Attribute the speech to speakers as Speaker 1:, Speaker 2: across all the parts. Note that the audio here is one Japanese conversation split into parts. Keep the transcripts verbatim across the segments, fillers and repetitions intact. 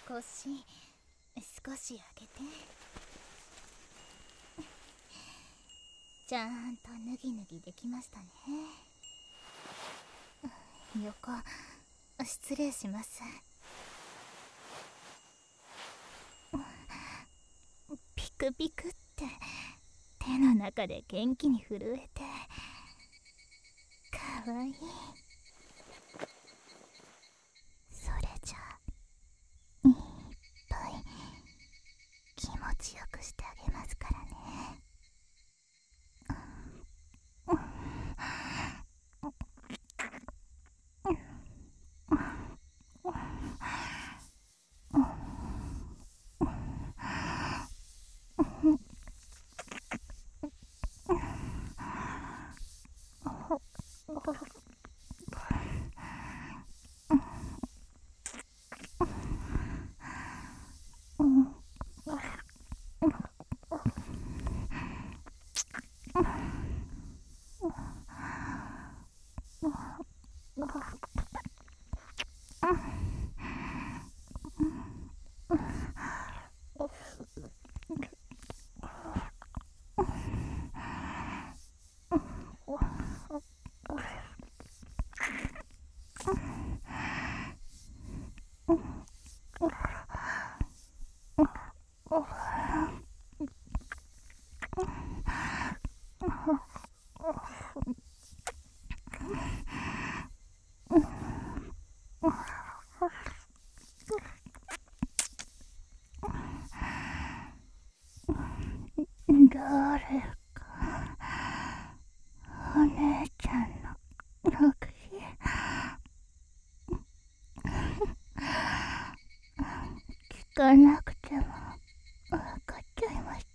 Speaker 1: 腰少し上げて。ちゃんと脱ぎ脱ぎできましたね。横失礼します。ピクピクって手の中で元気に震えてかわいい。それじゃいっぱい気持ちよくしてあげますからね。誰かお姉ちゃんのロクシ聞かなくても分かっちゃいました。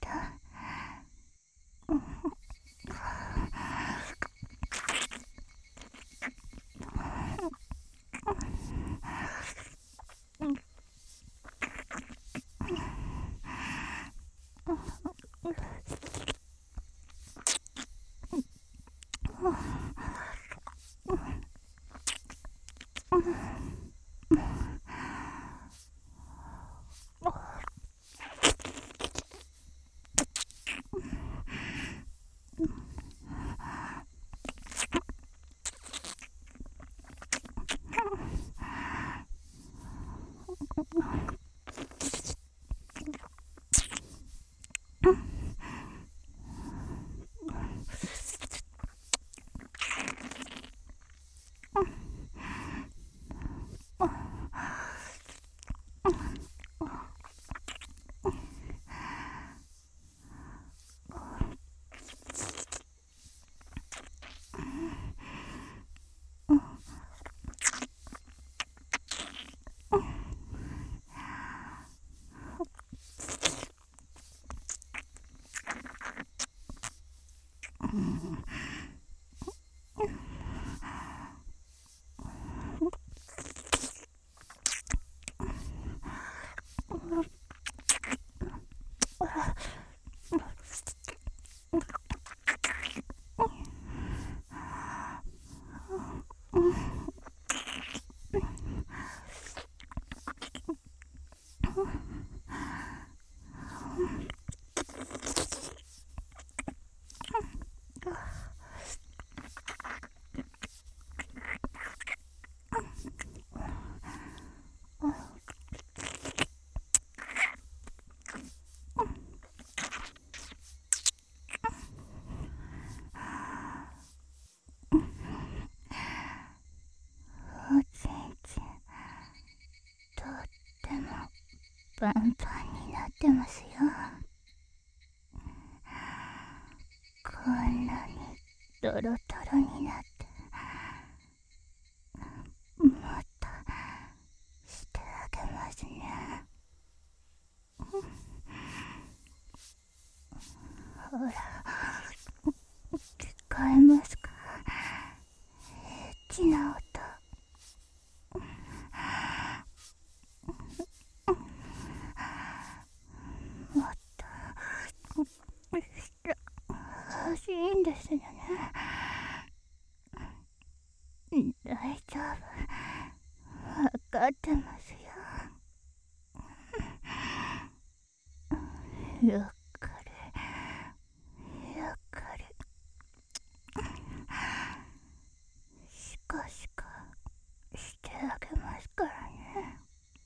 Speaker 1: パンパンになってますよ。こんなにドロドロになってもっとしてあげますね。ほら聞こえますか？エッチな音。欲しいんですよね。大丈夫、分かってますよ。 ゆっくりゆっくりシカシカしてあげますからね。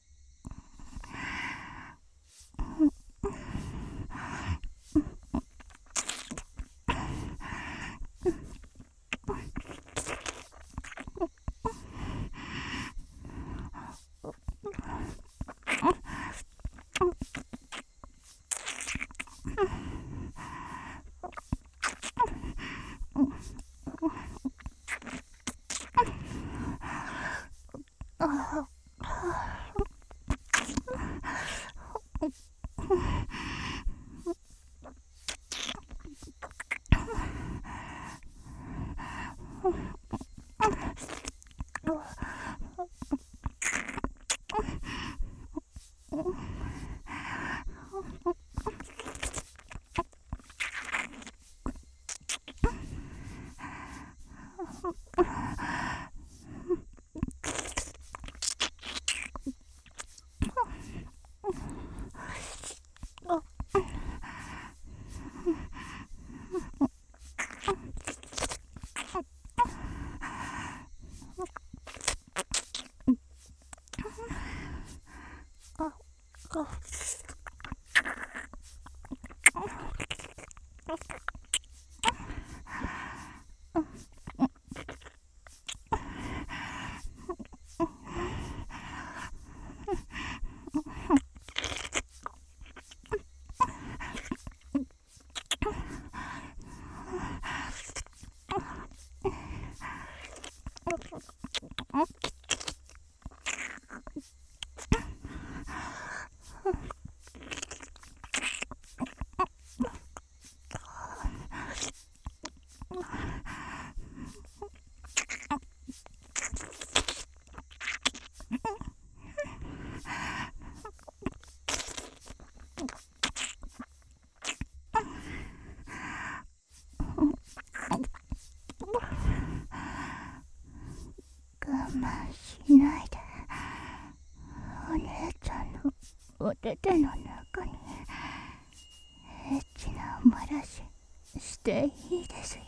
Speaker 1: 我慢しないで。お姉ちゃんのお手手の中にエッチなおもらししていいですよ。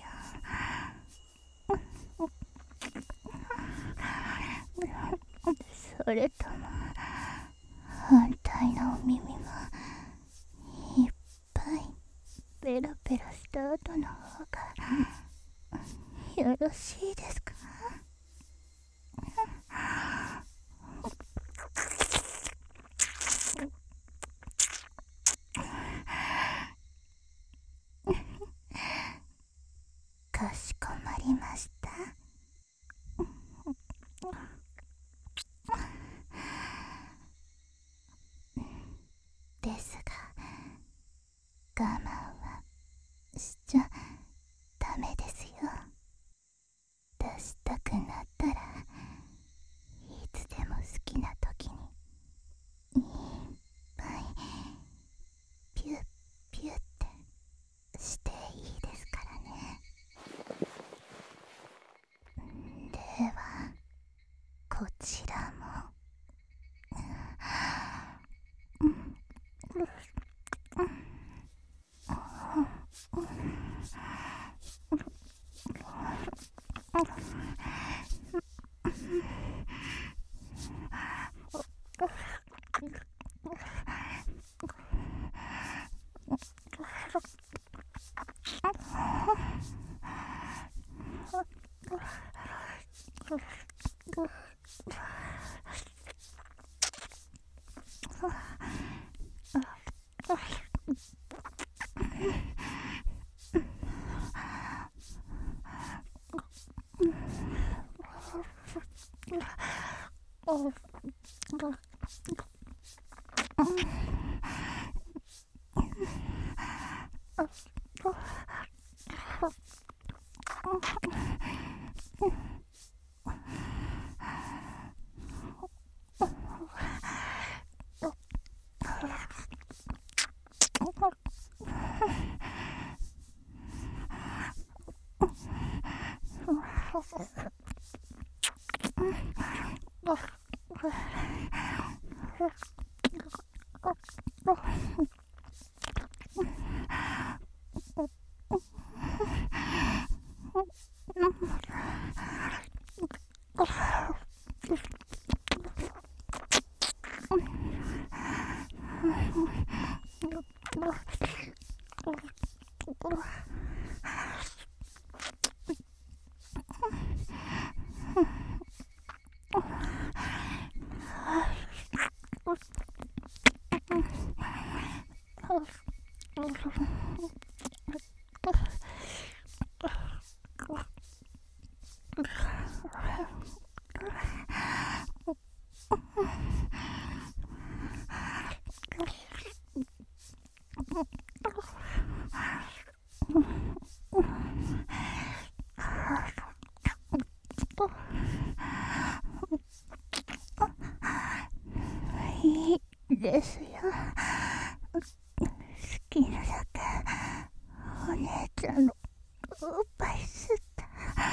Speaker 1: それとも反対のお耳もいっぱいペロペロした後の方がよろしいですか？かしこまりました。ですが我慢はしちゃダメですよ。出したくなったらいつでも好きな時にいっぱいピュッピュッってしていいですからね。ではこちらもいいですよ。好きなだけお姉ちゃんのおっぱい吸った。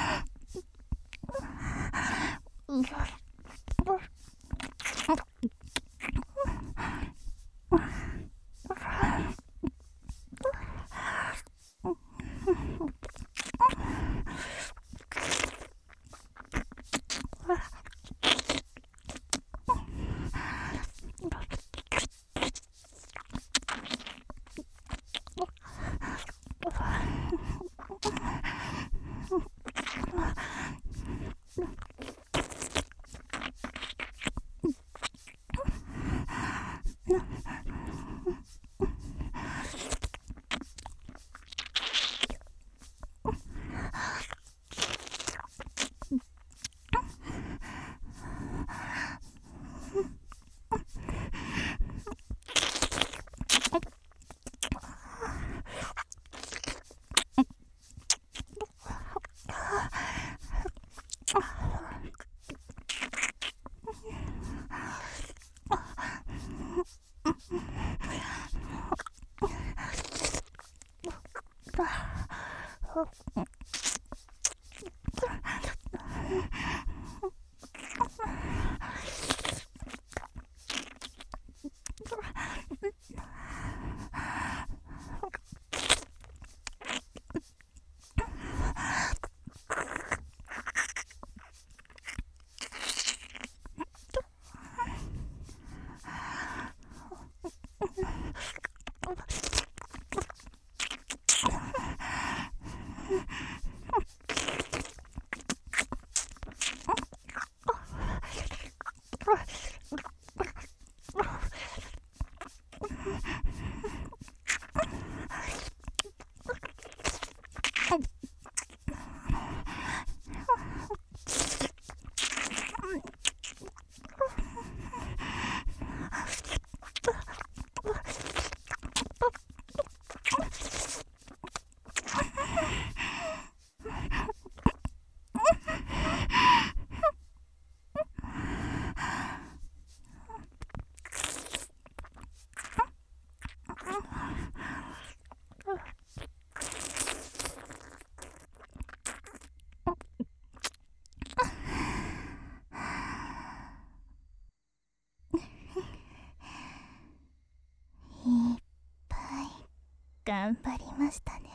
Speaker 1: いっぱい頑張りましたね。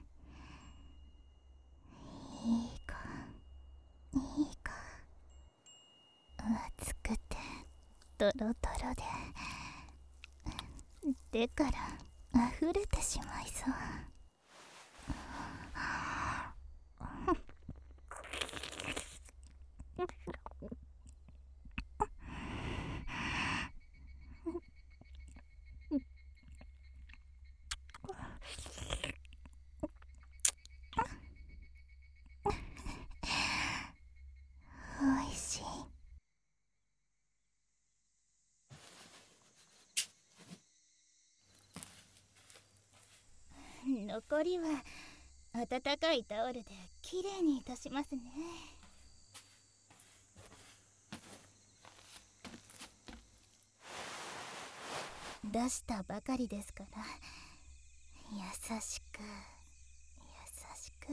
Speaker 1: いい子、いい子。熱くてドロドロで手から溢れてしまいそう。おいしい。残りは温かいタオルできれいにいたしますね。出したばかりですから優しく優しく。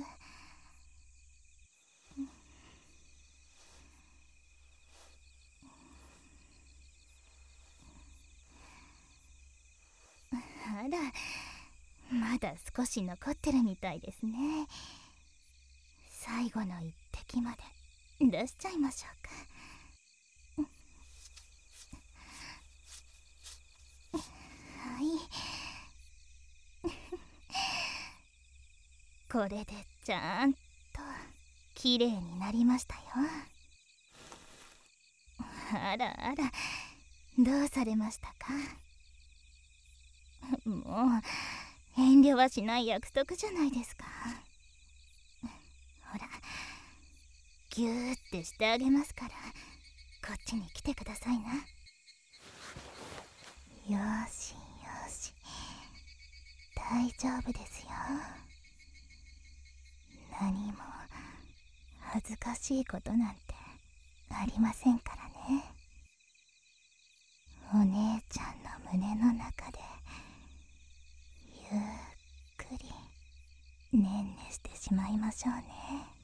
Speaker 1: あら、まだ少し残ってるみたいですね。最後の一滴まで出しちゃいましょうか。 これでちゃんときれいになりましたよ。あらあら、どうされましたか？もう遠慮はしない約束じゃないですか。ほら、ぎゅーってしてあげますから、こっちに来てくださいな。よしよし、大丈夫ですよ。何も恥ずかしいことなんてありませんからね。お姉ちゃんの胸の中でゆっくりねんねしてしまいましょうね。